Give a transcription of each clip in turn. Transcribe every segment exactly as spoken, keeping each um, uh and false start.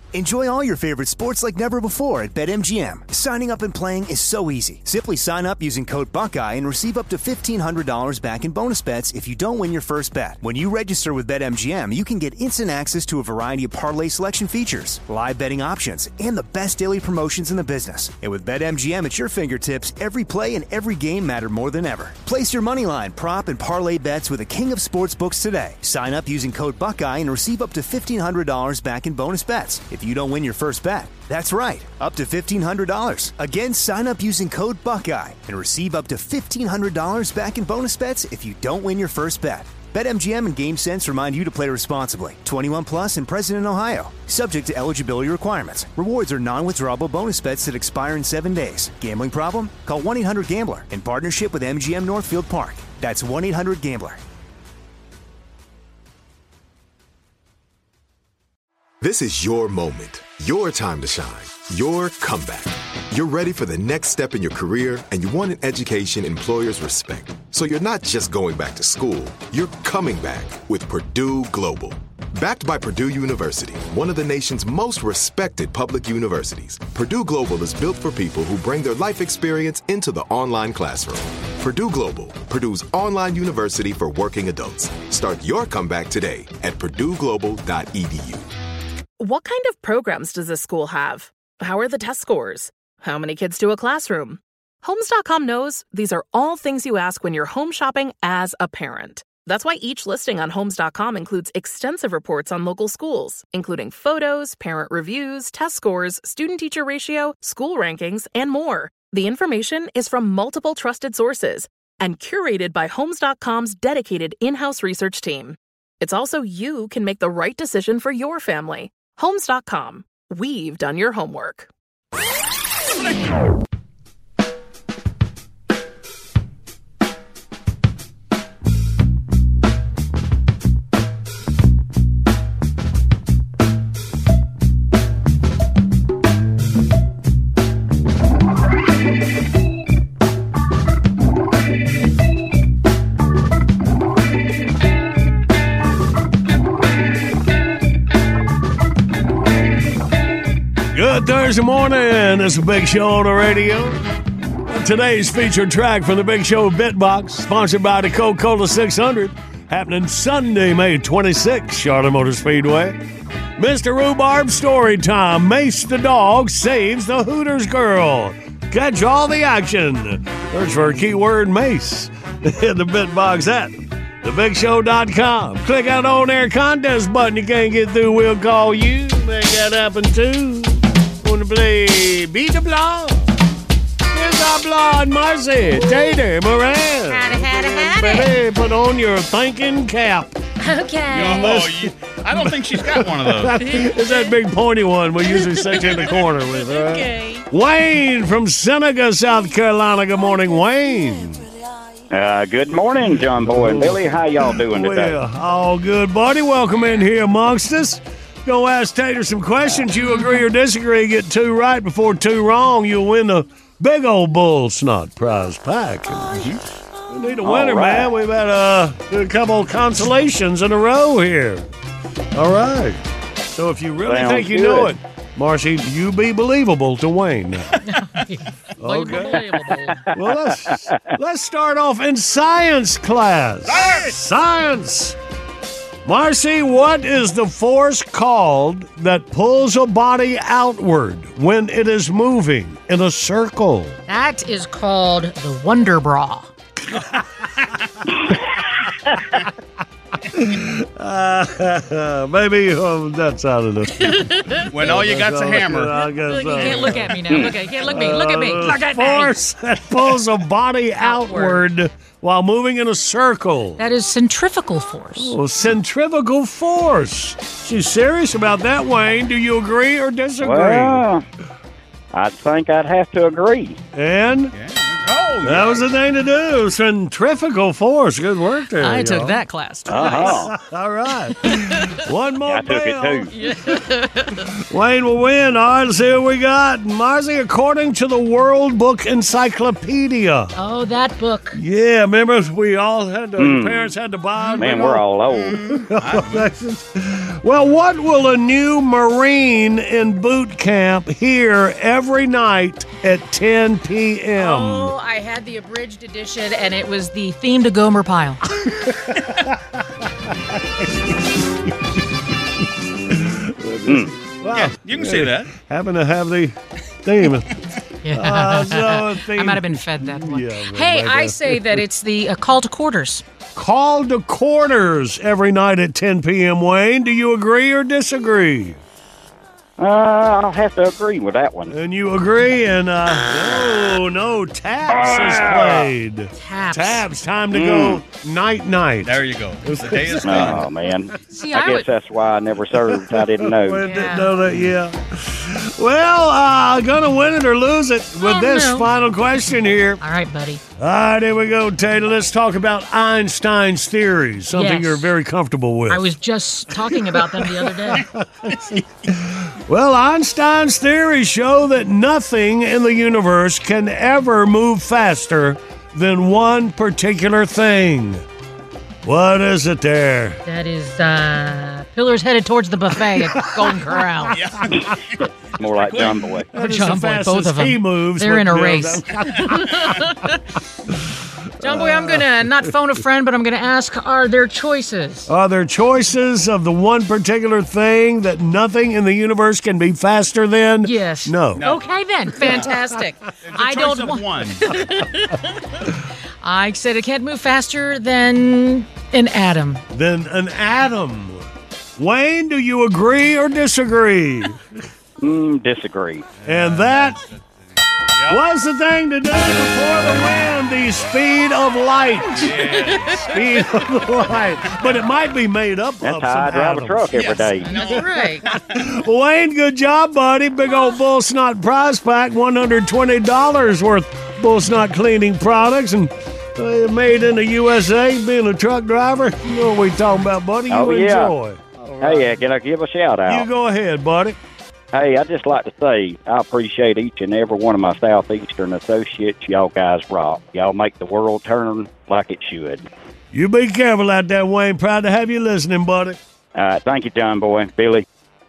Enjoy all your favorite sports like never before at BetMGM. Signing up and playing is so easy. Simply sign up using code Buckeye and receive up to fifteen hundred dollars back in bonus bets if you don't win your first bet. When you register with BetMGM, you can get instant access to a variety of parlay selection features, live betting options, and the best daily promotions in the business. And with BetMGM at your fingertips, every play and every game matter more than ever. Place your moneyline, prop, and parlay bets with the king of sportsbooks today. Sign up using code Buckeye and receive up to fifteen hundred dollars back in bonus bets if you don't win your first bet. That's right, up to fifteen hundred dollars. Again, sign up using code Buckeye and receive up to fifteen hundred dollars back in bonus bets if you don't win your first bet. BetMGM and GameSense remind you to play responsibly. twenty-one plus and present in Ohio. Subject to eligibility requirements. Rewards are non-withdrawable bonus bets that expire in seven days. Gambling problem? Call one eight hundred gambler in partnership with M G M Northfield Park. That's one eight hundred gambler. This is your moment, your time to shine, your comeback. You're ready for the next step in your career, and you want an education employers respect. So you're not just going back to school, you're coming back with Purdue Global. Backed by Purdue University, one of the nation's most respected public universities, Purdue Global is built for people who bring their life experience into the online classroom. Purdue Global, Purdue's online university for working adults. Start your comeback today at purdue global dot e d u. What kind of programs does this school have? How are the test scores? How many kids do a classroom? Homes dot com knows these are all things you ask when you're home shopping as a parent. That's why each listing on Homes dot com includes extensive reports on local schools, including photos, parent reviews, test scores, student-teacher ratio, school rankings, and more. The information is from multiple trusted sources and curated by Homes dot com's dedicated in-house research team. It's also you can make the right decision for your family. Homes dot com. We've done your homework. Good Thursday morning. It's a Big Show on the radio. Today's featured track from the Big Show Bitbox, sponsored by the Coca-Cola six hundred, happening Sunday, May twenty-sixth, Charlotte Motor Speedway. Mister Rhubarb story time. Mace the dog saves the Hooters girl. Catch all the action. Search for keyword Mace in the Bitbox app. the big show dot com. Click that on-air contest button. You can't get through, we'll call you. Make that happen, too. Want to play Beat the Blonde. Here's our blonde Marcy, Tater, Moran. Howdy, howdy, howdy. Baby, put on your thinking cap. Okay. Oh, you, I don't think she's got one of those. It's that big pointy one we usually sit in the corner with. Right? Okay. Wayne from Seneca, South Carolina. Good morning, Wayne. Uh, good morning, John Boy and Billy. How y'all doing today? Well, all good, buddy. Welcome in here amongst us. Go ask Tater some questions. You agree or disagree, get two right before two wrong, you'll win the big old bull snot prize pack. Mm-hmm. We need a winner, right, man. We've had uh, a couple of consolations in a row here. All right. So if you really Sounds think you good. know it, Marcy, you be believable to Wayne. Okay. Well, let's, let's start off in science class. Science! Science! Marcy, what is the force called that pulls a body outward when it is moving in a circle? That is called the Wonder Bra. uh, maybe um, that's out of the... When all you got's a hammer. I guess, Look, you uh, can't look at me now. Look at you can't look at me. Look at me. Look at me. Force that pulls a body outward while moving in a circle. That is centrifugal force. Oh, centrifugal force. She's serious about that, Wayne. Do you agree or disagree? Well, I think I'd have to agree. And? Yeah, go. Oh, That was the thing to do. Centrifugal force. Good work there. I y'all. took that class twice. Uh-huh. All right. One more I took bell. it too. Wayne will win. All right, let's see what we got. Marcy, according to the World Book Encyclopedia. Oh, that book. Yeah, remember we all had to, Mm. parents had to buy it. Man, we're all old. Well, what will a new Marine in boot camp hear every night at ten p.m.? Oh, I had the abridged edition, and it was the theme to Gomer Pyle. Wow. Yeah, you can say that. Happen to have the theme. Yeah. Uh, so a theme. I might have been fed that one. Yeah, hey, maybe. I say that it's the uh, call to quarters. Call to quarters every night at ten p.m., Wayne. Do you agree or disagree? Uh, I'll have to agree with that one. And you agree, and uh, no, no, taps is played. Taps. Taps, time to go night-night. There you go. The day is gone. Oh, man. See, I I guess would. that's why I never served. I didn't know. Well, Yeah. didn't know that, yeah. Well, uh, gonna win it or lose it with Oh, this no. final question here. All right, buddy. All right, here we go, Taylor. Let's talk about Einstein's theories, something Yes. you're very comfortable with. I was just talking about them the other day. Well, Einstein's theories show that nothing in the universe can ever move faster than one particular thing. What is it there? That is uh, pillars headed towards the buffet at Golden Corral. More like John Boy. That is John the Boy, fastest both of them. he moves. They're but, in a you know, race. John Boy, I'm going to not phone a friend, but I'm going to ask, are there choices? Are there choices of the one particular thing that nothing in the universe can be faster than? Yes. No. Okay, then. Fantastic. I Choice don't of want. one. I said it can't move faster than an atom. Then an atom. Wayne, do you agree or disagree? Mm, disagree. And that was the thing to do before the win, the speed of light. Speed of light. But it might be made up That's of how I some drive atoms. a truck every day. That's right. Wayne, good job, buddy. Big old Bull Snot prize pack, one hundred twenty dollars worth Bull Snot cleaning products, and uh, made in the U S A. Being a truck driver, you know what we talking about, buddy. You Oh, yeah. enjoy. Hey, uh, can I give a shout You out? go ahead, buddy. Hey, I'd just like to say I appreciate each and every one of my Southeastern associates. Y'all guys rock. Y'all make the world turn like it should. You be careful out there, Wayne. Proud to have you listening, buddy. All right, thank you, John Boy. Billy.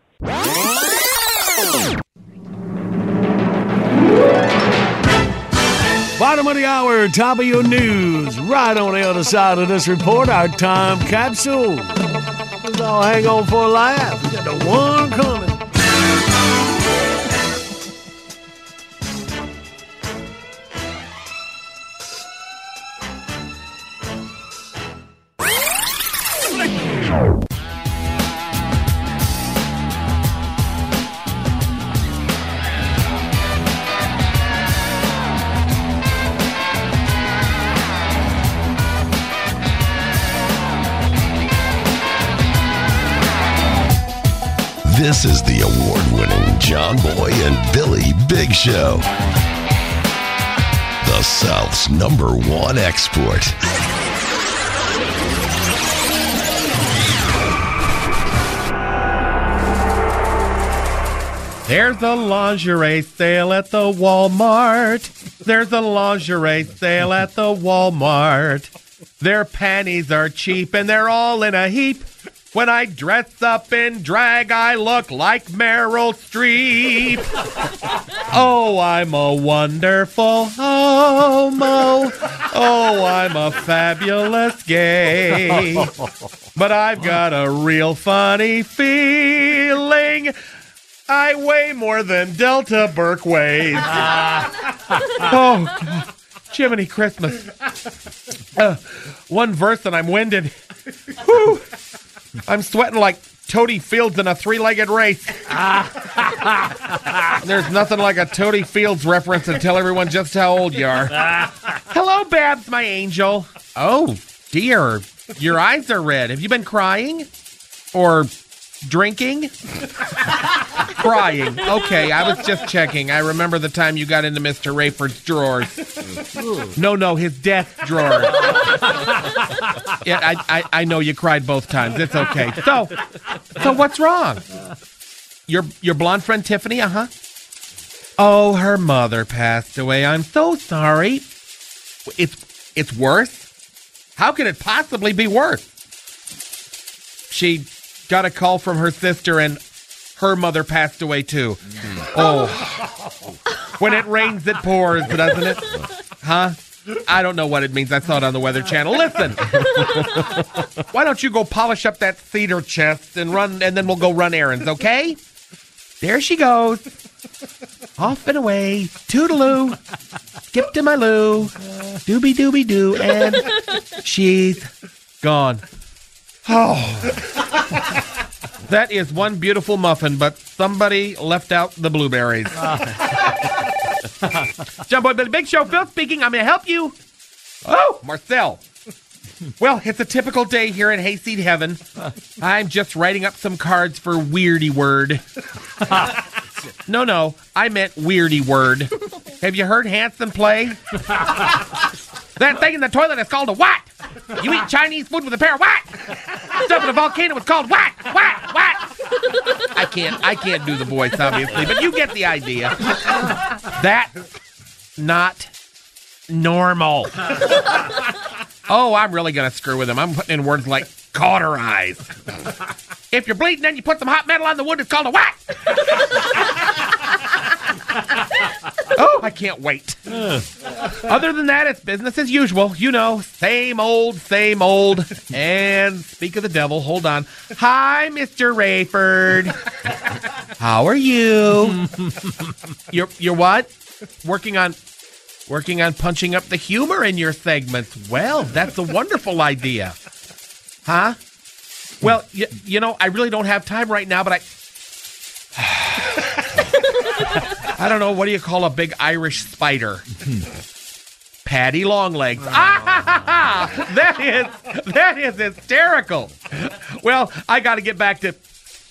Bottom of the hour, top of your news. Right on the other side of this report, our time capsule. Let's all hang on for a laugh. We got the one coming. This is the award-winning John Boy and Billy Big Show. The South's number one export. There's a lingerie sale at the Walmart. There's a lingerie sale at the Walmart. Their panties are cheap and they're all in a heap. When I dress up in drag, I look like Meryl Streep. Oh, I'm a wonderful homo. Oh, I'm a fabulous gay. But I've got a real funny feeling. I weigh more than Delta Burke weighs. Oh, God. Jiminy Christmas. Uh, one verse and I'm winded. Whew. I'm sweating like Toady Fields in a three-legged race. There's nothing like a Toady Fields reference to tell everyone just how old you are. Hello, Babs, my angel. Oh, dear. Your eyes are red. Have you been crying? Or Drinking? Crying. Okay, I was just checking. I remember the time you got into Mister Rayford's drawers. No, no, his desk drawer. Yeah, I, I, I know you cried both times. It's okay. So, so what's wrong? Your your blonde friend Tiffany, uh-huh. Oh, her mother passed away. I'm so sorry. It's it's worse? How can it possibly be worse? She got a call from her sister and her mother passed away too. Oh. When it rains, it pours, doesn't it? Huh? I don't know what it means. I saw it on the Weather Channel. Listen. Why don't you go polish up that cedar chest and run, and then we'll go run errands, okay? There she goes. Off and away. Toodaloo. Skip to my loo. Doobie doobie doo. And she's gone. Oh. That is one beautiful muffin, but somebody left out the blueberries. John Boy Billy Big Show, Phil speaking. I'm going to help you. Oh, Marcel. Well, it's a typical day here in Hayseed Heaven. I'm just writing up some cards for Weirdy Word. No, no, I meant Weirdy Word. Have you heard Hanson play? That thing in the toilet is called a what? You eat Chinese food with a pair of what? Stuff in a volcano is called what? What? What? I can't, I can't do the voice, obviously, but you get the idea. That's not normal. Oh, I'm really going to screw with him. I'm putting in words like cauterize. If you're bleeding and you put some hot metal on the wound, it's called a what? Oh, I can't wait. Other than that, it's business as usual. You know, same old, same old. And speak of the devil, hold on. Hi, Mister Rayford. How are you? You're, you're what? Working on... Working on punching up the humor in your segments. Well, that's a wonderful idea. Huh? Well, y- you know, I really don't have time right now, but I... I don't know, what do you call a big Irish spider? Patty Longlegs. Oh. Ah, ha, ha, ha. That is, that is hysterical. Well, I got to get back to...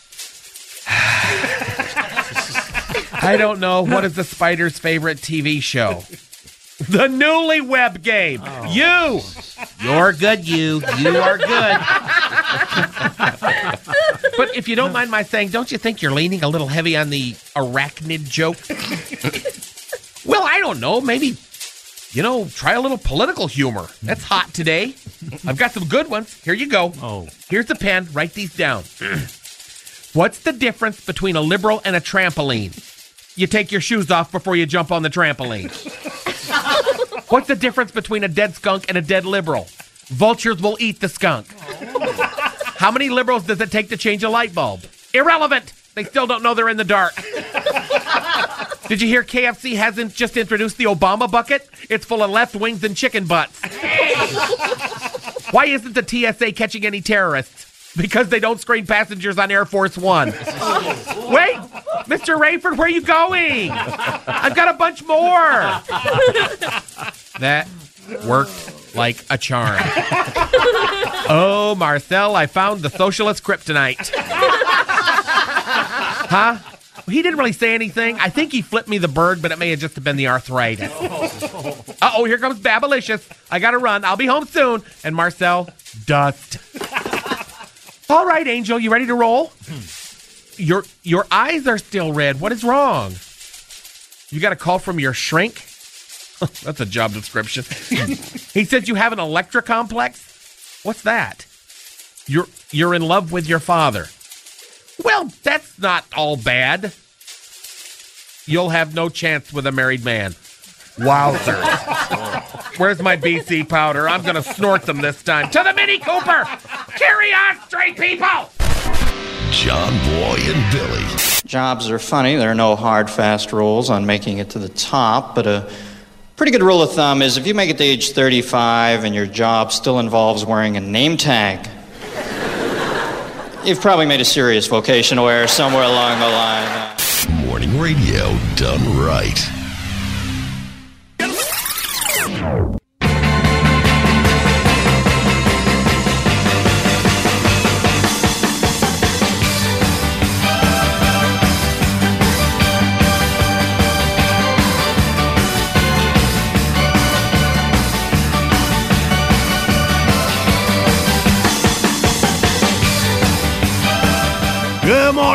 I don't know, what is the spider's favorite T V show? The Newlywed Game. Oh. You. You're good, you. You are good. But if you don't mind my saying, don't you think you're leaning a little heavy on the arachnid joke? Well, I don't know. Maybe, you know, try a little political humor. That's hot today. I've got some good ones. Here you go. Oh. Here's the pen. Write these down. What's the difference between a liberal and a trampoline? You take your shoes off before you jump on the trampoline. What's the difference between a dead skunk and a dead liberal? Vultures will eat the skunk. How many liberals does it take to change a light bulb? Irrelevant. They still don't know they're in the dark. Did you hear K F C hasn't just introduced the Obama bucket? It's full of left wings and chicken butts. Why isn't the T S A catching any terrorists? Because they don't screen passengers on Air Force One. Wait, Mister Rayford, where are you going? I've got a bunch more. That worked like a charm. Oh, Marcel, I found the socialist kryptonite. Huh? He didn't really say anything. I think he flipped me the bird, but it may have just been the arthritis. Uh-oh, here comes Babalicious. I gotta run. I'll be home soon. And Marcel, dust. All right, Angel, you ready to roll? Your your eyes are still red. What is wrong? You got a call from your shrink? That's a job description. He said you have an Electra complex? What's that? You're you're in love with your father. Well, that's not all bad. You'll have no chance with a married man. Wowzers. Where's my B C powder? I'm going to snort them this time. To the Mini Cooper! Carry on, straight people! John Boy and Billy. Jobs are funny. There are no hard, fast rules on making it to the top, but a pretty good rule of thumb is if you make it to age thirty-five and your job still involves wearing a name tag, you've probably made a serious vocational error somewhere along the line. Morning radio done right.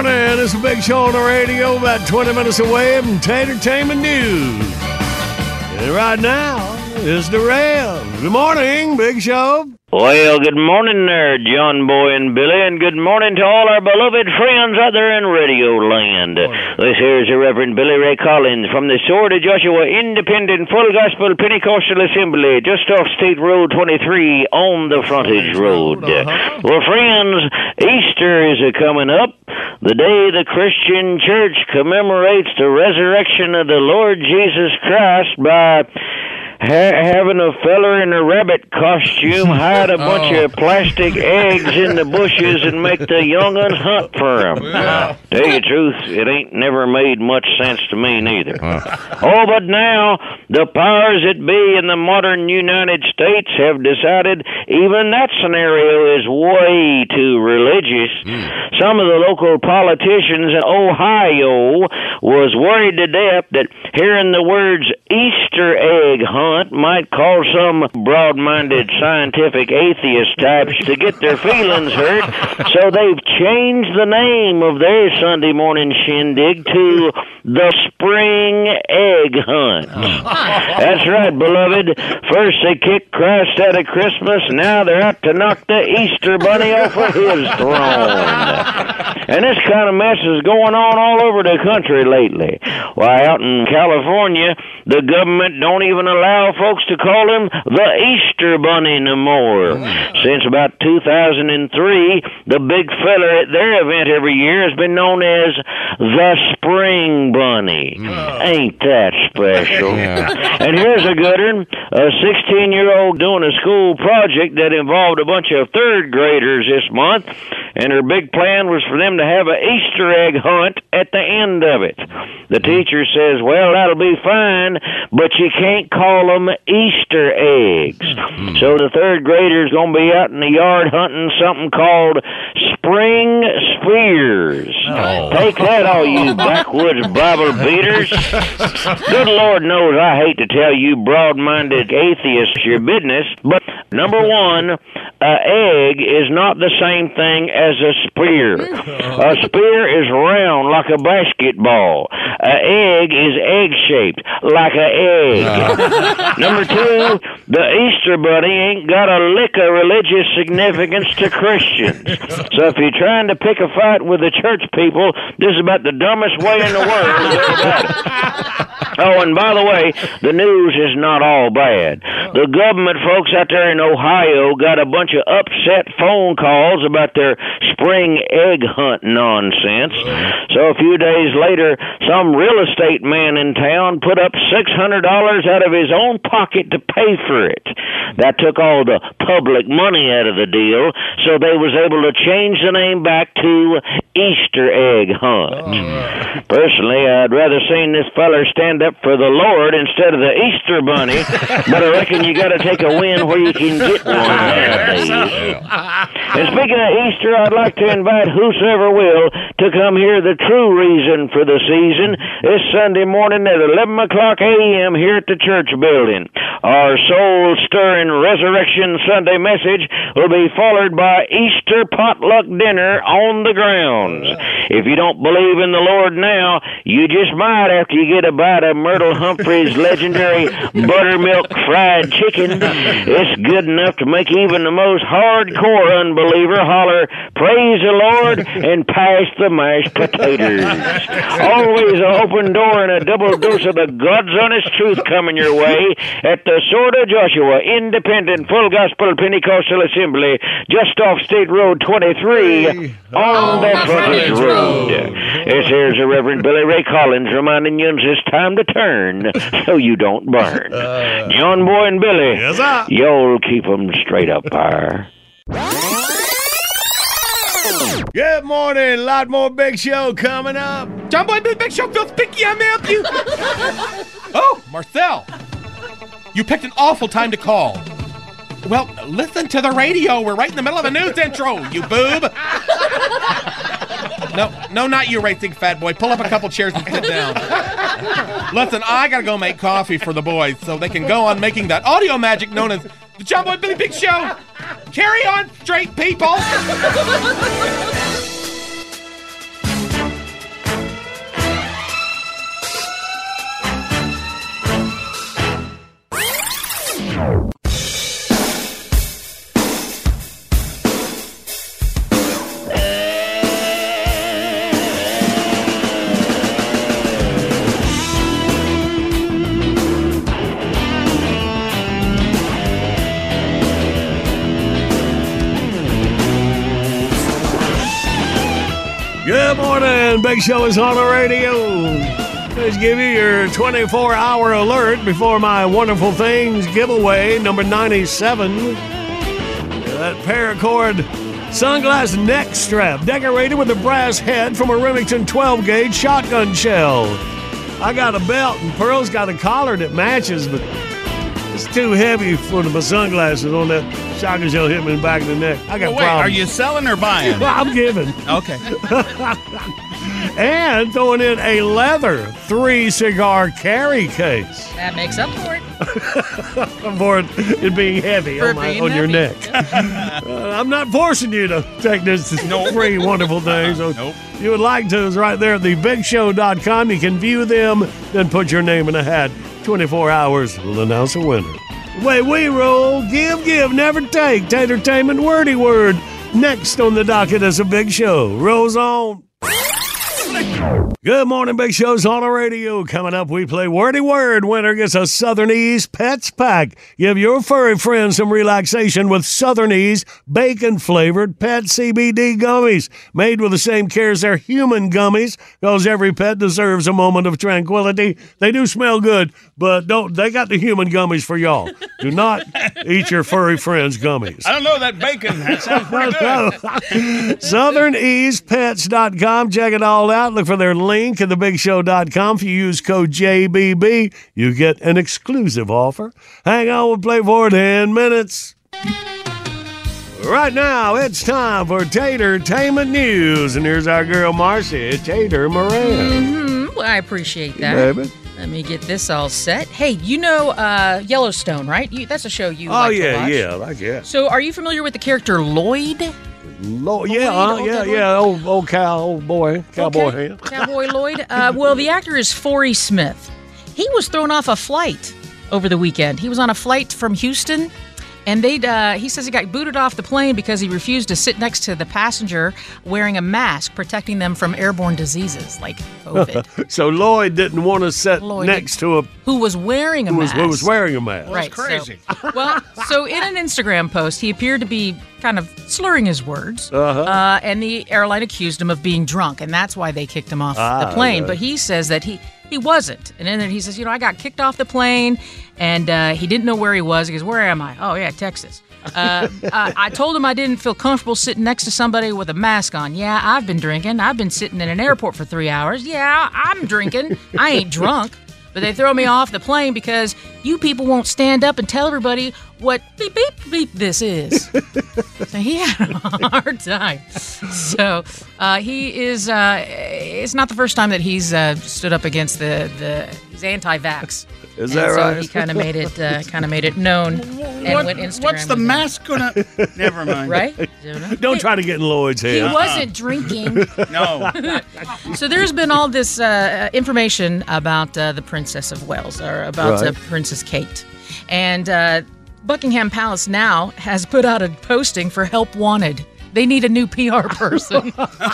morning. It's a Big Show on the radio, about twenty minutes away from Tatertainment News. And right now is the Rev. Good morning, Big Show. Well, good morning there, John Boy and Billy, and good morning to all our beloved friends out there in Radio Land. This here is the Reverend Billy Ray Collins from the Sword of Joshua Independent Full Gospel Pentecostal Assembly, just off State Road twenty-three on the frontage road. Uh-huh. Well, friends, Easter is a coming up, the day the Christian Church commemorates the resurrection of the Lord Jesus Christ by Ha- having a feller in a rabbit costume hide a bunch oh. of plastic eggs in the bushes and make the young'uns hunt for them. Yeah. Tell you the truth, it ain't never made much sense to me neither. Oh, but now the powers that be in the modern United States have decided even that scenario is way too religious. Mm. Some of the local politicians in Ohio was worried to death that hearing the words Easter egg hunt might cause some broad-minded scientific atheist types to get their feelings hurt, so they've changed the name of their Sunday morning shindig to the Spring Egg Hunt. That's right, beloved. First they kicked Christ out of Christmas, now they're out to knock the Easter Bunny off of his throne. And this kind of mess is going on all over the country lately. Why, out in California, the government don't even allow folks to call him the Easter Bunny no more. Mm. Since about two thousand three, the big fella at their event every year has been known as the Spring Bunny. Mm. Ain't that special? Yeah. And here's a good one. A sixteen-year-old doing a school project that involved a bunch of third graders this month, and her big plan was for them to have an Easter egg hunt at the end of it. The teacher says, well, that'll be fine, but you can't call them Easter eggs. Mm. So the third grader's going to be out in the yard hunting something called spring spears. Oh. Take that, all you backwoods Bible beaters. Good Lord knows I hate to tell you broad-minded atheists your business, but number one, an egg is not the same thing as a spear. A spear is round like a basketball. An egg is egg-shaped like an egg. Uh. Number two, the Easter Bunny ain't got a lick of religious significance to Christians. So if you're trying to pick a fight with the church people, this is about the dumbest way in the world to go about it. Oh, and by the way, the news is not all bad. The government folks out there in Ohio got a bunch of upset phone calls about their spring egg hunt nonsense. So a few days later, some real estate man in town put up six hundred dollars out of his own pocket to pay for it. That took all the public money out of the deal, so they was able to change the name back to Easter Egg Hunt. Right. Personally, I'd rather seen this feller stand up for the Lord instead of the Easter Bunny, but I reckon you got to take a win where you can get one nowadays. And speaking of Easter, I'd like to invite whosoever will to come hear the true reason for the season this Sunday morning at eleven o'clock a.m. here at the church building. Our soul-stirring Resurrection Sunday message will be followed by Easter potluck dinner on the grounds. If you don't believe in the Lord now, you just might after you get a bite of Myrtle Humphrey's legendary buttermilk fried chicken. It's good enough to make even the most hardcore unbeliever holler, praise the Lord, and pass the mashed potatoes. Always an open door and a double dose of the God's honest truth coming your way at the Sword of Joshua Independent Full Gospel Pentecostal Assembly, just off State Road twenty-three on the frontage road. This here's the Reverend Billy Ray Collins reminding you it's time to turn so you don't burn. John Boy and Billy, yes, sir. Y'all keep them straight up there. Good morning. A lot more Big Show coming up. John Boy, Big, Big Show, Phil Spicky, I'm out you. Oh, Marcel. You picked an awful time to call. Well, listen to the radio. We're right in the middle of a news intro, you boob. No, no, not you, racing fat boy. Pull up a couple chairs and sit down. Listen, I gotta go make coffee for the boys so they can go on making that audio magic known as the John Boy Billy Big Show. Carry on, straight people. morning. Big Show is on the radio. Let's give you your twenty-four hour alert before my Wonderful Things giveaway, number ninety-seven. That paracord sunglass neck strap decorated with a brass head from a Remington twelve gauge shotgun shell. I got a belt, and Pearl's got a collar that matches, but it's too heavy for my sunglasses on that shotgun shell hit me in the back of the neck. I got well, wait, problems. are you selling or buying? Well, I'm giving. Okay. And throwing in a leather three-cigar carry case. That makes up for it. For it, it being heavy For on, my, being on your heavy. neck. uh, I'm not forcing you to take this free wonderful things. So Nope. if you would like to, it's right there at the big show dot com. You can view them, then put your name in a hat. twenty-four hours will announce a winner. The way we roll, give, give, never take. Tatertainment wordy word. Next on the docket is a Big Show. Rolls on. Good morning, Big Show's on the radio. Coming up, we play Wordy Word. Winner gets a Southern Ease Pets Pack. Give your furry friends some relaxation with Southern Ease bacon-flavored pet C B D gummies. Made with the same care as their human gummies, because every pet deserves a moment of tranquility. They do smell good, but don't. They got the human gummies for y'all. Do not eat your furry friends' gummies. I don't know, that bacon, that sounds pretty good. Southern Ease Pets dot com. Check it all out. Look for their link at the big show dot com. If you use code J B B, you get an exclusive offer. Hang on, we'll play for ten minutes. Right now, it's time for Tatertainment News. And here's our girl, Marcy, Tater Moran. Mm-hmm. Well, I appreciate that. Baby. Let me get this all set. Hey, you know uh, Yellowstone, right? You, that's a show you Oh, like to yeah, watch. yeah, I guess. So are you familiar with the character Lloyd? Lo- yeah, Lloyd, uh, old yeah, Lloyd? yeah, old, old cow, old boy, cowboy Okay. hand. Cowboy Lloyd. Uh, well, the actor is Forey Smith. He was thrown off a flight over the weekend. He was on a flight from Houston, and they uh, he says he got booted off the plane because he refused to sit next to the passenger wearing a mask, protecting them from airborne diseases like COVID. So Lloyd didn't want to sit Lloyd next to a who was wearing a who was, mask. who was wearing a mask. Right, crazy. So, well, so in an Instagram post, he appeared to be kind of slurring his words, Uh-huh. uh, and the airline accused him of being drunk, and that's why they kicked him off Ah, the plane. okay. But he says that he he wasn't, and then he says, you know, I got kicked off the plane, and uh, he didn't know where he was. He goes, where am I? Oh yeah, Texas. Uh, I, I told him I didn't feel comfortable sitting next to somebody with a mask on. Yeah, I've been drinking. I've been sitting in an airport for three hours. Yeah, I'm drinking. I ain't drunk. But they throw me off the plane because you people won't stand up and tell everybody what beep, beep, beep this is. So he had a hard time. So uh, he is, uh, it's not the first time that he's uh, stood up against the, the he's anti-vax. Is And that so right? he kind of made it, uh, kind of made it known and What- went Instagram. what's the with it. mask gonna... Never mind. Right? Don't try to get in Lloyd's He head. wasn't drinking. No. So there's been all this uh, information about uh, the Princess of Wales, or about uh, Right. Princess Kate. And uh, Buckingham Palace now has put out a posting for help wanted. They need a new P R person.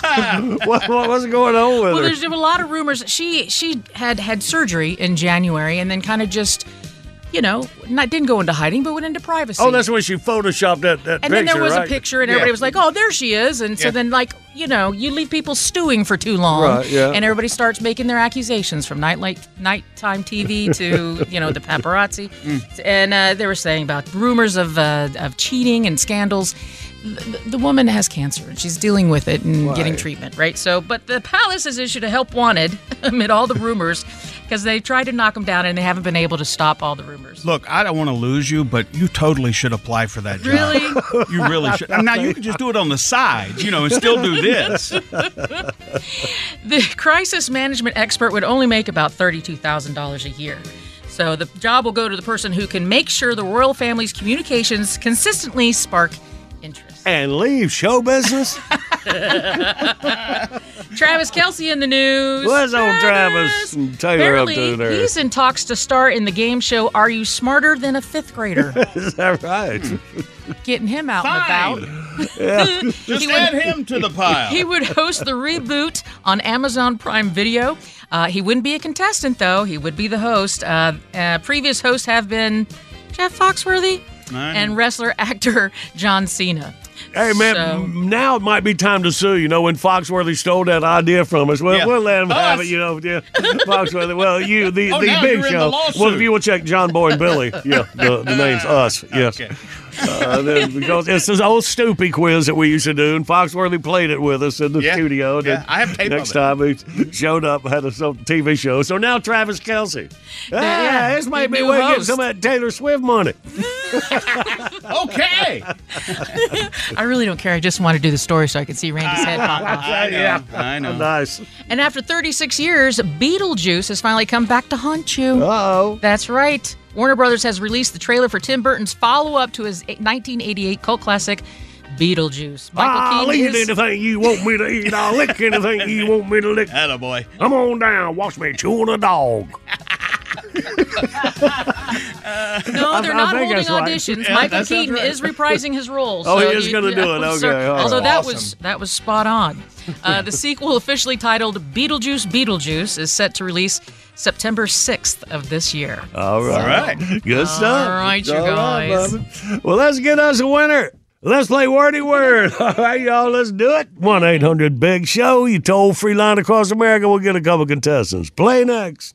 what, what, what's going on with Well, her? there's been a lot of rumors. She she had had surgery in January and then kind of just, you know, not didn't go into hiding, but went into privacy. Oh, that's when she photoshopped that, that and picture, then there was right? a picture, and Yeah. everybody was like, "Oh, there she is." And so Yeah. then, like, you know, you leave people stewing for too long, Right, yeah. and everybody starts making their accusations from night like nighttime T V to you know the paparazzi, and uh, they were saying about rumors of uh, of cheating and scandals. The, the woman has cancer and she's dealing with it and getting treatment, right? So, but the palace has issued a help wanted amid all the rumors because they tried to knock them down and they haven't been able to stop all the rumors. Look, I don't want to lose you, but you totally should apply for that job. Really? You really should. Now, you can just do it on the side, you know, and still do this. The crisis management expert would only make about thirty-two thousand dollars a year. So the job will go to the person who can make sure the royal family's communications consistently spark interest. And leave show business? Travis Kelce in the news. What's old Travis and Taylor up Apparently, to there? he's in talks to star in the game show Are You Smarter Than a Fifth Grader? Is that right? Getting him out Fine. and about. Yeah. Just He add would- him to the pile. He would host the reboot on Amazon Prime Video. Uh, he wouldn't be a contestant, though. He would be the host. Uh, uh, previous hosts have been Jeff Foxworthy Right. and wrestler actor John Cena. Hey, man, So- now it might be time to sue. You know, when Foxworthy stole that idea from us, well, Yeah. we'll let him have Us. it, you know. Yeah. Foxworthy, well, you, the, Oh, the now big you're in the show. lawsuit. Well, if you will check John Boy and Billy, yeah, the, the name's us, yes. Okay. Uh, then, because it's this old Stoopy quiz that we used to do, and Foxworthy played it with us in the Yeah. studio. And Yeah, then I have tape Next of it. time he showed up, had a some T V show. So now Travis Kelsey. Ah, yeah, this might be new way to get host. some of that Taylor Swift money. Okay. I really don't care. I just want to do the story so I can see Randy's head pop off. I know. Yeah. I know. Nice. And after thirty-six years, Beetlejuice has finally come back to haunt you. Uh-oh. That's right. Warner Brothers has released the trailer for Tim Burton's follow-up to his nineteen eighty-eight cult classic, Beetlejuice. Michael I'll Keaton eat is... anything you want me to eat. I'll lick anything you want me to lick. Attaboy. Come on down. Watch me chewing a dog. No, they're I not think holding that's right. auditions. Yeah, Michael that sounds Keaton right. is reprising his role. Oh, so he is you- gonna you- do it. oh, sir. Okay, all Although right. that Awesome. was that was spot on. Uh, the sequel, officially titled Beetlejuice Beetlejuice, is set to release September sixth of this year. All right. All right. Good stuff. All right, you All right, guys. Bubba. Well, let's get us a winner. Let's play Wordy Word. All right, y'all, let's do it. one eight hundred big show. You toll free line across America. We'll get a couple contestants. Play next.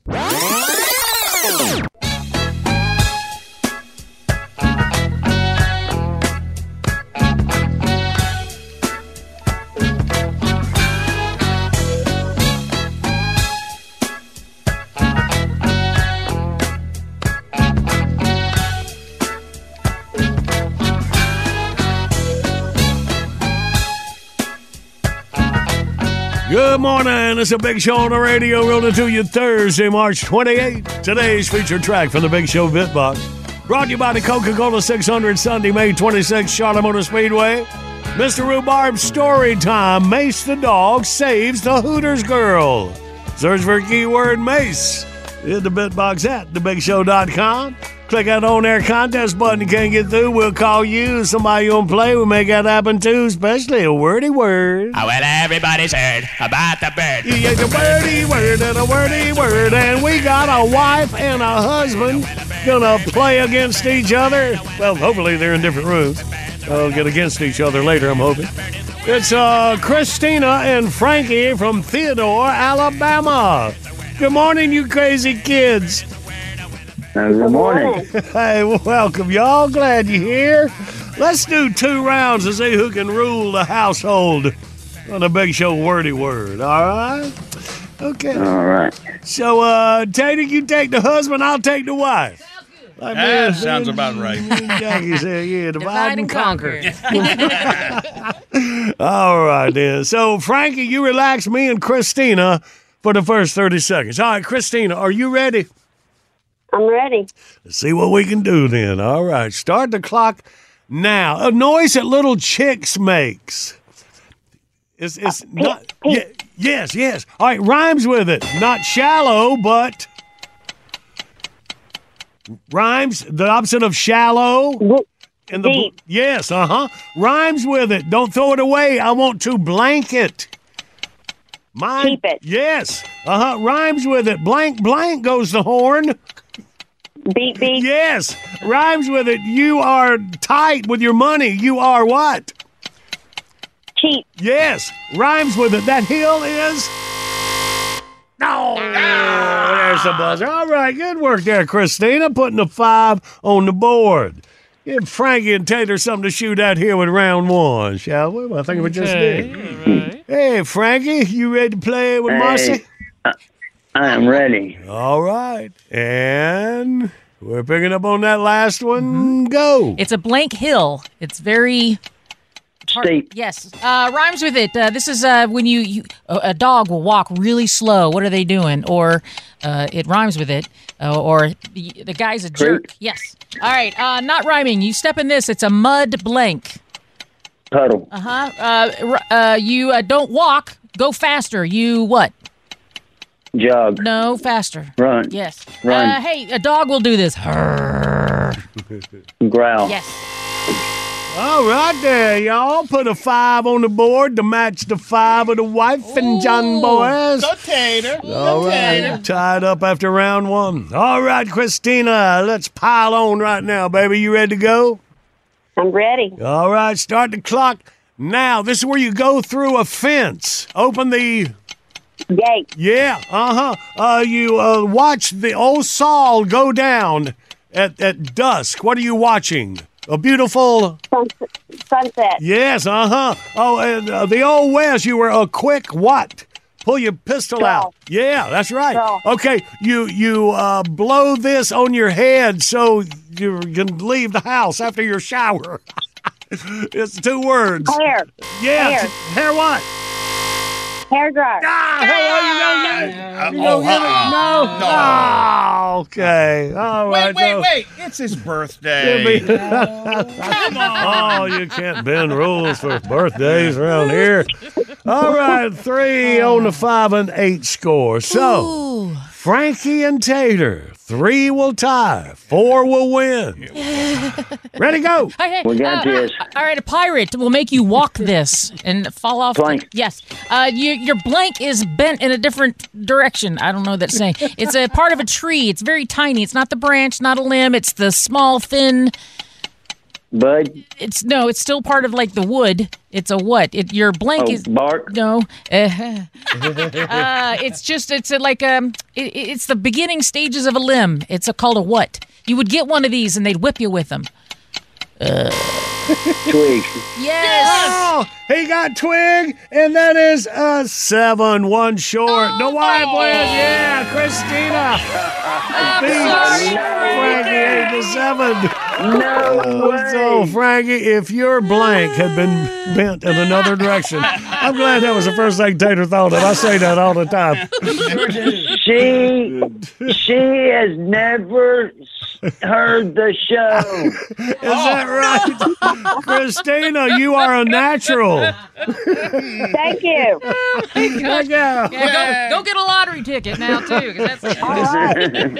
Good morning. It's a Big Show on the radio, rolling to you Thursday, March twenty-eighth. Today's featured track from the Big Show Bitbox. Brought to you by the Coca-Cola six hundred, Sunday, May twenty-sixth, Charlotte Motor Speedway. Mister Rhubarb's story time. Mace the dog saves the Hooters girl. Search for keyword Mace in the Bitbox at the big show dot com. Click that on-air contest button. You can't get through, we'll call you. Somebody you want to play, we'll make that happen too, especially a wordy word. Oh, well, everybody's heard about the bird. Yeah, it's a wordy word and a wordy word, and we got a wife and a husband gonna play against each other. Well, hopefully they're in different rooms. They'll get against each other later, I'm hoping. It's uh, Christina and Frankie from Theodore, Alabama. Good morning, you crazy kids. Uh, good morning. Hey, welcome, y'all. Glad you're here. Let's do two rounds to see who can rule the household on the Big Show Wordy Word, all right? Okay. All right. So, uh, Tater, you take the husband, I'll take the wife. Like That me- sounds about right. Jackie said, yeah, divide, Divide and and conquer. conquer. All right, then. So, Frankie, you relax me and Christina for the first thirty seconds. All right, Christina, are you ready? I'm ready. Let's see what we can do then. All right, start the clock now. A noise that little chicks makes. It's, it's not. Ye- yes, yes. All right, rhymes with it. Not shallow, but rhymes the opposite of shallow. In the Deep. yes, uh huh. Rhymes with it. Don't throw it away. I want to blanket. Mine. Keep it. Yes. Uh huh. Rhymes with it. Blank, blank goes the horn. Beep, beep. Yes. Rhymes with it. You are tight with your money. You are what? Cheap. Yes. Rhymes with it. That hill is. No. There's the buzzer. All right. Good work there, Christina. Putting a five on the board. Give Frankie and Tater something to shoot at here with round one, shall we? Well, I think we just did. Hey, Frankie, you ready to play with Hey. Marcy? I am ready. All right. And we're picking up on that last one. Go. It's a blank hill. It's very hard- Steep. Yes. Uh, rhymes with it. Uh, this is uh, when you, you a a dog will walk really slow. What are they doing? Or uh, it rhymes with it. Uh, or the, the guy's a jerk. Yes. All right. Uh, not rhyming. You step in this. It's a mud blank. Puddle. Uh-huh. Uh r- uh You uh, don't walk. Go faster. You what? Jog. No, faster. Run. Yes. Run. Uh, hey, a dog will do this. Grrr. Growl. Yes. All right there, y'all. Put a five on the board to match the five of the wife and John boys. The tater. All right, tied up after round one. All right, Christina, let's pile on right now, baby. You ready to go? I'm ready. All right, start the clock now. This is where you go through a fence. Open the gate. Yeah, uh-huh. Uh, you uh, watch the old Saul go down at, at dusk. What are you watching? A beautiful sunset. sunset. Yes, uh-huh. Oh, and uh, the old West, you were a quick what? Pull your pistol Draw. out. Yeah, that's right. Draw. Okay, you you uh, blow this on your head so you can leave the house after your shower. It's two words. Hair. Yeah. Hair. Hair what? Hair dryer. Ah, hey, you don't get it. You oh, don't get it. uh-uh. No. No. Oh, okay. All right. Wait, wait, so- wait. It's his birthday. Come on. Oh, you can't bend rules for birthdays around here. All right, three on the five and eight score. So, Frankie and Tater, three will tie, four will win. Ready, go. Okay, We got uh, this. All right, a pirate will make you walk this and fall off. Blank. Yes. Uh, you, your blank is bent in a different direction. I don't know what that's saying. It's a part of a tree. It's very tiny. It's not the branch, not a limb. It's the small, thin. Bud. It's no. It's still part of like the wood. It's a what? It your blank Oh, is bark. no. Uh, uh, it's just it's a, like um. It, it's the beginning stages of a limb. It's a, called a what? You would get one of these and they'd whip you with them. Uh, Twig. Yes. Oh, he got twig, and that is a seven, one short. The wife wins. Yeah, Christina. Beats Frankie eight to seven. No way. So, Frankie, if your blank had been bent in another direction, I'm glad that was the first thing Tater thought of. I say that all the time. She she has never heard the show. Is that right? Christina, you are a natural. Thank you. Thank you. Yeah, go, go get a lottery ticket now too. 'Cause that's All right.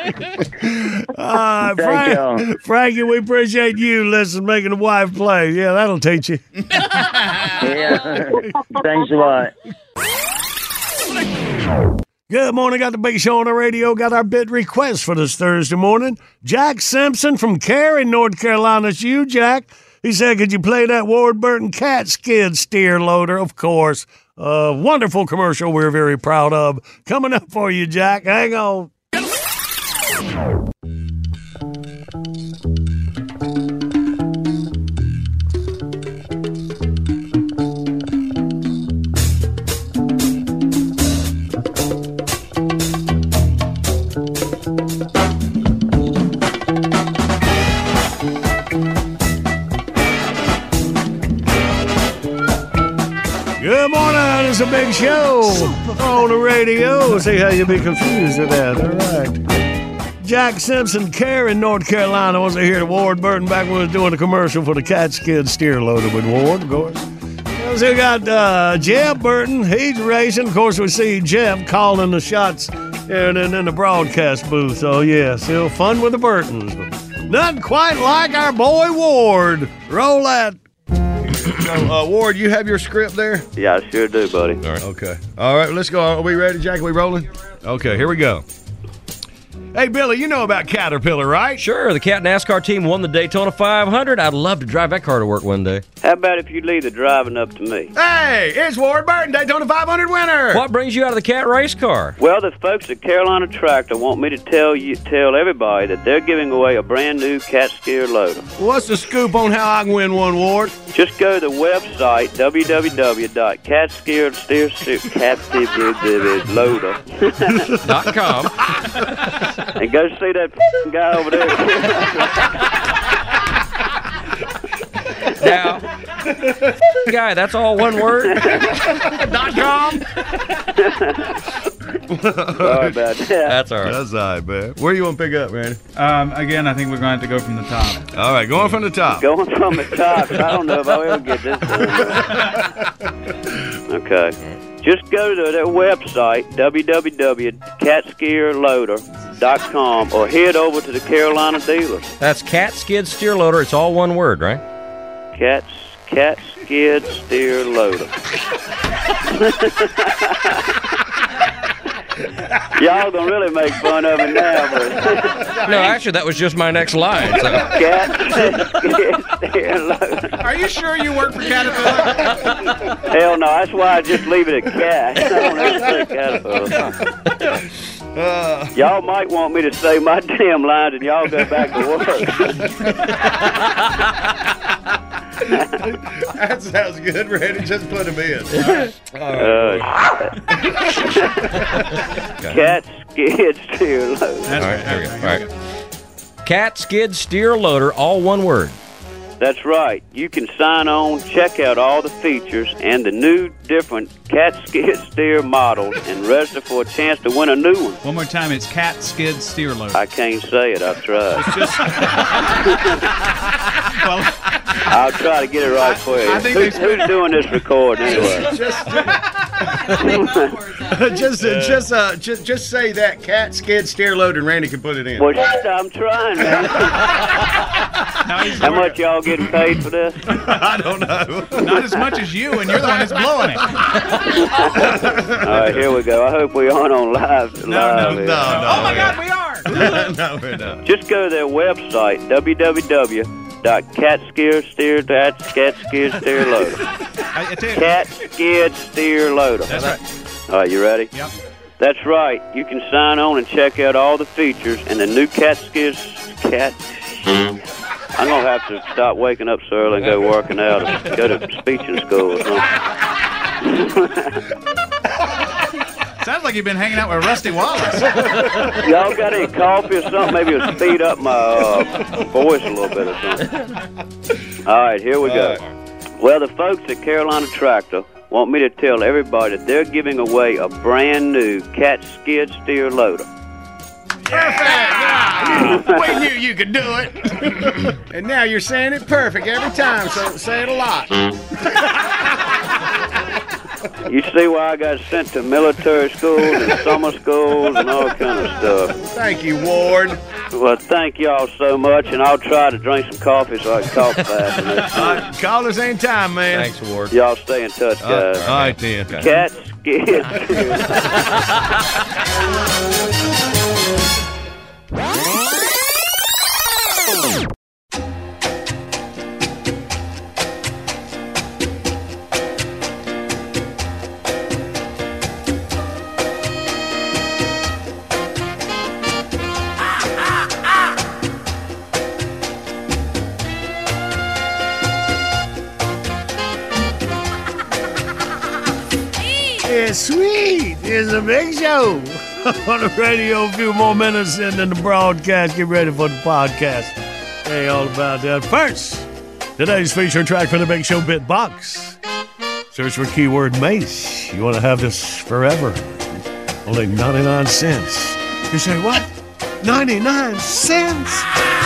Uh, Thank Frank, y'all. Frankie, we appreciate you listening, making the wife play. Yeah, that'll teach you. Yeah. Thanks a lot. Good morning. Got the Big Show on the radio. Got our bid request for this Thursday morning. Jack Simpson from Cary, North Carolina. It's you, Jack. He said, could you play that Ward Burton cat skid steer loader? Of course. A wonderful commercial we're very proud of. Coming up for you, Jack. Hang on. Good morning. It's a Big Show on the radio. See how you be confused with that. All right. Jack Simpson, Cary, North Carolina, was here to Ward Burton back when we was doing a commercial for the cat skid steer loader with Ward, of course. So we got uh, Jeff Burton. He's racing. Of course, we see Jeff calling the shots and in, in the broadcast booth. So, yeah, still fun with the Burtons. But nothing quite like our boy Ward. Roll that. uh, Ward, you have your script there? Yeah, I sure do, buddy. All right. Okay. All right, let's go. Are we ready, Jack? Are we rolling? Okay, here we go. Hey, Billy, you know about Caterpillar, right? Sure, the Cat NASCAR team won the Daytona five hundred. I'd love to drive that car to work one day. How about if you leave the driving up to me? Hey, it's Ward Burton, Daytona five hundred winner. What brings you out of the Cat race car? Well, the folks at Carolina Tractor want me to tell you, tell everybody that they're giving away a brand new cat steer loader. What's the scoop on how I can win one, Ward? Just go to the website w w w dot cat steer steer loader dot com and go see that f***ing guy over there. Now, guy, that's all one word. Dot com. Sorry about that. That's all right. That's all right, man. Where you want to pick up, Randy? Um, again, I think we're going to have to go from the top. All right, going from the top. Going from the top. I don't know if I'll ever get this done. Okay. Just go to their website, w w w dot cat steer loader dot com, or head over to the Carolina dealers. That's Cat Skid Steer Loader. It's all one word, right? Cat, cat skid steer loader. Y'all gonna really make fun of me now, but No, actually, that was just my next line. So. cat skid steer loader. Are you sure you work for Caterpillar? Hell no, that's why I just leave it at cat. I don't ever say Caterpillar. Uh, Y'all might want me to say my damn lines and y'all go back to work. That sounds good, Randy. Just put him in. Uh, cat skid steer loader. All right, there we go. All right. Cat skid steer loader, all one word. That's right. You can sign on, check out all the features and the new different cat skid steer models and register for a chance to win a new one. One more time, it's cat skid steer loader. I can't say it. I've tried. It's just... well, I'll try to get it right for you. I think Who's, they- who's doing this recording anyway? just, just, uh, just, uh, just, just say that cat skid steer loader, and Randy can put it in. Well, shit, I'm trying, man. How much y'all getting paid for this? I don't know. Not as much as you, and you're the one that's blowing it. All right, here we go. I hope we aren't on live. No, live no, here. no. Oh, my God, we are. No, we're not. Just go to their website, w w w dot cat skid steer dot cat skid steer loader. I, I tell you, Cat skid steer loader. that's right. All right, you ready? Yep. That's right. You can sign on and check out all the features and the new cat skid cat. I'm gonna have to stop waking up so early and go working out or go to speeching school or something. Sounds like you've been hanging out with Rusty Wallace. Y'all got any coffee or something? Maybe it'll speed up my uh, voice a little bit or something. All right, here we go. Well, the folks at Carolina Tractor want me to tell everybody that they're giving away a brand new cat skid steer loader. Perfect! We knew you could do it. And now you're saying it perfect every time, so say it a lot. You see why I got sent to military schools and summer schools and all kind of stuff. Thank you, Ward. Well, thank y'all so much, and I'll try to drink some coffee so I can talk fast. next Uh, time. call us anytime, man. Thanks, Ward. Y'all stay in touch, guys. All right, then. Cat skid. It's sweet. It's a big show on the radio. A few more minutes and then the broadcast. Get ready for the podcast. Hey, all about that. First, today's featured track from the Big Show Bit Box. Search for keyword Mace. You want to have this forever. Only ninety-nine cents. You say, what? ninety-nine cents?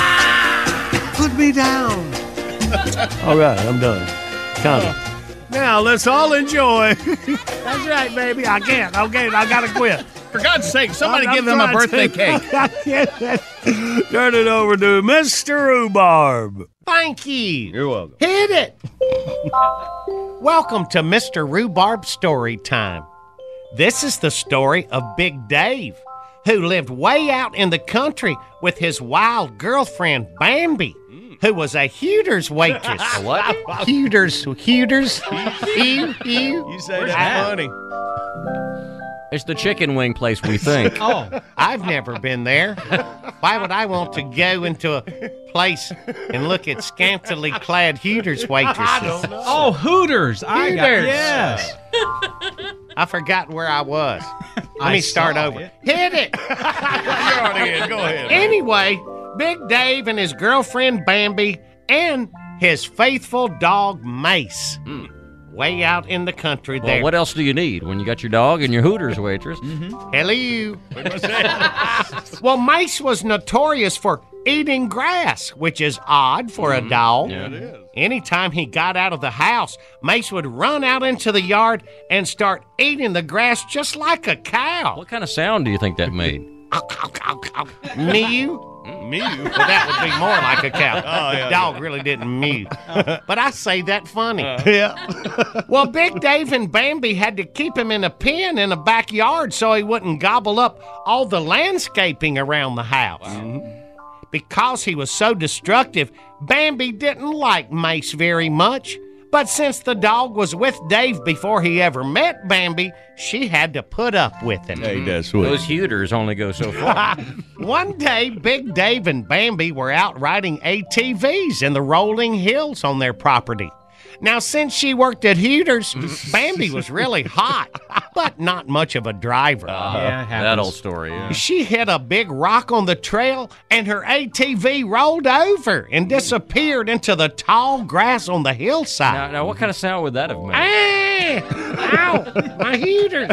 Put me down. All right, I'm done. Count it. Now, let's all enjoy. That's right, baby. I can't. Okay, I got to quit. For God's sake, somebody I'm- give I'm them a trying birthday to- cake. Turn it over to Mister Rhubarb. Thank you. You're welcome. Hit it. Welcome to Mister Rhubarb Story Time. This is the story of Big Dave, who lived way out in the country with his wild girlfriend, Bambi, who was a Hooters waitress. What? Hooters, Hooters. Ew, ew. You say that funny. It's the chicken wing place, we think. Oh, I've never been there. Why would I want to go into a place and look at scantily clad Hooters waitresses? Oh, Hooters. I got Hooters. yes. I forgot where I was. Let I me start saw over. it. Hit it. You're on again. Go ahead. Anyway, Big Dave and his girlfriend Bambi and his faithful dog Mace. Way out in the country Well, there. what else do you need when you got your dog and your Hooters waitress? Hello. Well, Mace was notorious for eating grass, which is odd for a dog. Yeah, it is. Anytime he got out of the house, Mace would run out into the yard and start eating the grass just like a cow. What kind of sound do you think that made? Mew. Mew? Well, that would be more like a cow. Oh, the yeah, dog yeah. really didn't mew. But I say that funny. Yeah. Well, Big Dave and Bambi had to keep him in a pen in the backyard so he wouldn't gobble up all the landscaping around the house. Mm-hmm. Because he was so destructive, Bambi didn't like Mace very much. But since the dog was with Dave before he ever met Bambi, she had to put up with him. Hey, that's sweet. Those Hooters only go so far. One day, Big Dave and Bambi were out riding A T Vs in the rolling hills on their property. Now, since she worked at Hooters, Bambi was really hot, but not much of a driver. Uh, yeah, that old story, yeah. She hit a big rock on the trail, and her A T V rolled over and disappeared into the tall grass on the hillside. Now, now what kind of sound would that have made? Ah! Ow! My Hooters!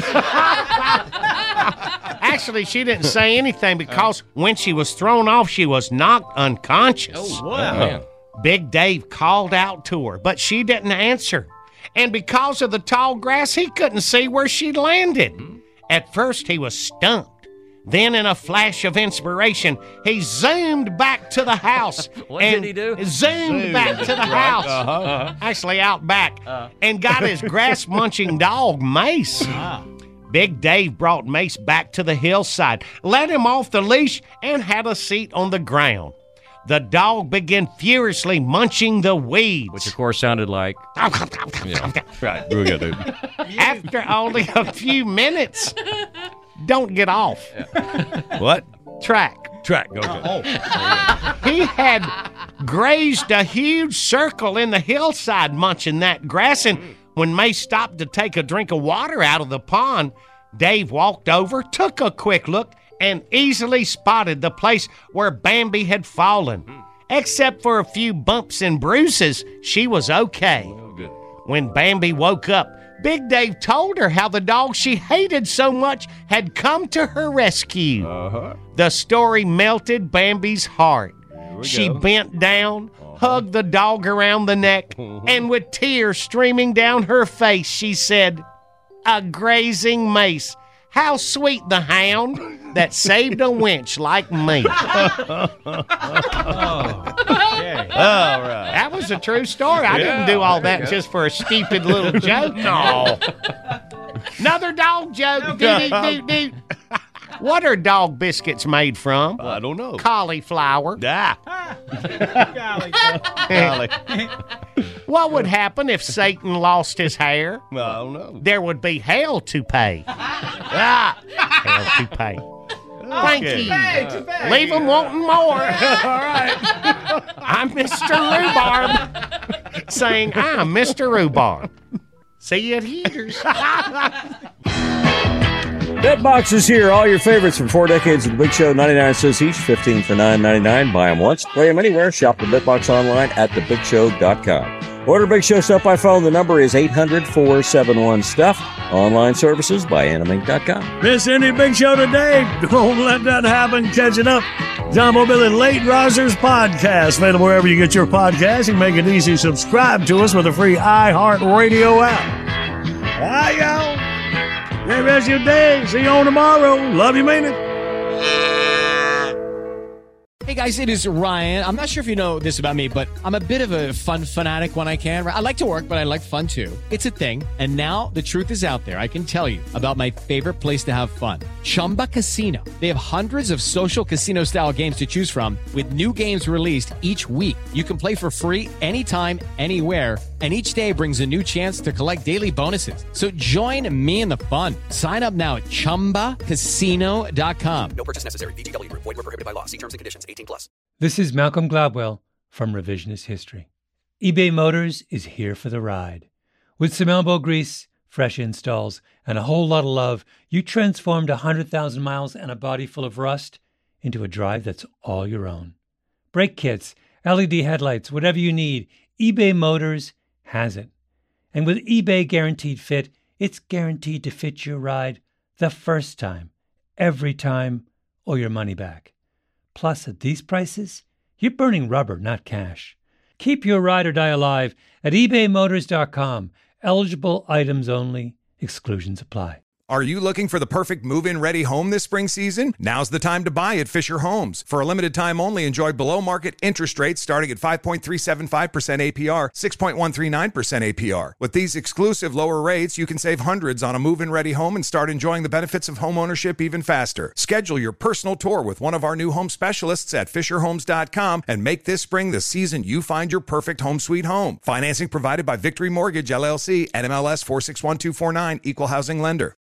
Actually, she didn't say anything because when she was thrown off, she was knocked unconscious. Oh, wow. Man. Big Dave called out to her, but she didn't answer. And because of the tall grass, he couldn't see where she landed. At first, he was stumped. Then, in a flash of inspiration, he zoomed back to the house. What and did he do? Zoomed, Zoomed. back to the Right. house, Uh-huh. Uh-huh. actually out back, Uh. and got his grass-munching dog, Mace. Big Dave brought Mace back to the hillside, let him off the leash, and had a seat on the ground. The dog began furiously munching the weeds. Which, of course, sounded like... Yeah. Right. We're good, dude. After only a few minutes, don't get off. What? Track. Track. Okay. He had grazed a huge circle in the hillside munching that grass, and when May stopped to take a drink of water out of the pond, Dave walked over, took a quick look, and easily spotted the place where Bambi had fallen. Except for a few bumps and bruises, she was okay. Oh, good. When Bambi woke up, Big Dave told her how the dog she hated so much had come to her rescue. Uh-huh. The story melted Bambi's heart. we She go. bent down, hugged the dog around the neck, and with tears streaming down her face, she said, "A grazing Mace. How sweet the hound that saved a wench like me." All right. That was a true story. I didn't Yeah, do all there that you go. just for a stupid little joke. No. Another dog joke. Do, do, do, do. What are dog biscuits made from? I don't know. Cauliflower. Ah. Golly. What would happen if Satan lost his hair? I don't know. There would be hell to pay. Ah, hell to pay. Thank Okay. you. Thanks, thank Leave them wanting more. All right. I'm Mister Rhubarb saying I'm Mister Rhubarb. See you at Heaters. BitBox is here. All your favorites from four decades of the Big Show. ninety-nine cents each, fifteen for nine ninety-nine. Buy them once, play them anywhere. Shop the BitBox online at the big show dot com. Order Big Show stuff by phone. The number is eight hundred, four seven one, STUFF. Online services by animate dot com. Miss any Big Show today? Don't let that happen. Catching up. John Mobility Late Risers Podcast. Available wherever you get your podcast. You can make it easy. Subscribe to us with a free iHeartRadio app. Bye, y'all. Have the rest of your day. See you on tomorrow. Love you, mean it. Hey guys, it is Ryan. I'm not sure if you know this about me, but I'm a bit of a fun fanatic when I can. I like to work, but I like fun too. It's a thing. And now the truth is out there. I can tell you about my favorite place to have fun. Chumba Casino. They have hundreds of social casino style games to choose from with new games released each week. You can play for free anytime, anywhere. And each day brings a new chance to collect daily bonuses. So join me in the fun. Sign up now at chumba casino dot com. No purchase necessary. V G W. Void where prohibited by law. See terms and conditions. eighteen plus. This is Malcolm Gladwell from Revisionist History. eBay Motors is here for the ride. With some elbow grease, fresh installs, and a whole lot of love, you transformed one hundred thousand miles and a body full of rust into a drive that's all your own. Brake kits, L E D headlights, whatever you need, eBay Motors has it. And with eBay Guaranteed Fit, it's guaranteed to fit your ride the first time, every time, or your money back. Plus, at these prices, you're burning rubber, not cash. Keep your ride or die alive at ebay motors dot com. Eligible items only. Exclusions apply. Are you looking for the perfect move-in ready home this spring season? Now's the time to buy at Fisher Homes. For a limited time only, enjoy below-market interest rates starting at five point three seven five percent A P R, six point one three nine percent A P R. With these exclusive lower rates, you can save hundreds on a move-in ready home and start enjoying the benefits of home ownership even faster. Schedule your personal tour with one of our new home specialists at fisher homes dot com and make this spring the season you find your perfect home sweet home. Financing provided by Victory Mortgage, L L C, N M L S four six one two four nine, Equal Housing Lender.